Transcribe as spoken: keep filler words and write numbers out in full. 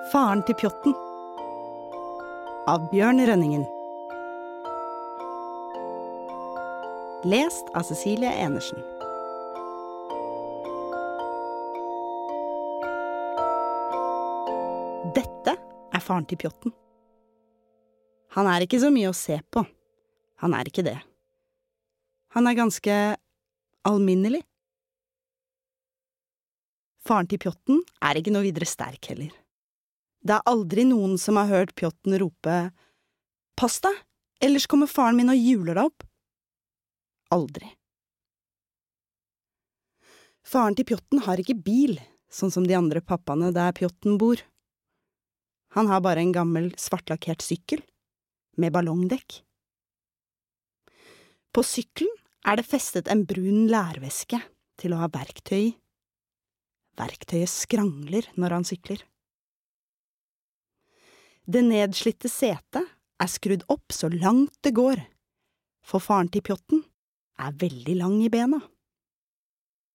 Faren til Pjotten av Bjørn Rønningen. Lest av Cecilie Enersen. Dette er faren til Pjotten. Han er ikke så mye å se på. Han er ikke det. Han er ganske alminnelig. Faren til Pjotten er ikke noe videre sterk heller. Det er aldri noen som har hørt Pjotten rope «Pass deg, ellers kommer faren min og juler deg opp». Aldri. Faren til Pjotten har ikke bil, sånn som de andre pappaene der Pjotten bor. Han har bare en gammel svartlakkert sykkel, med ballongdekk. På sykkelen er det festet en brun lærveske til å ha verktøy i. Verktøyet skrangler når han sykler. Det nedslitte setet er skrudd opp så langt det går, for faren til Pjotten er veldig lang i bena.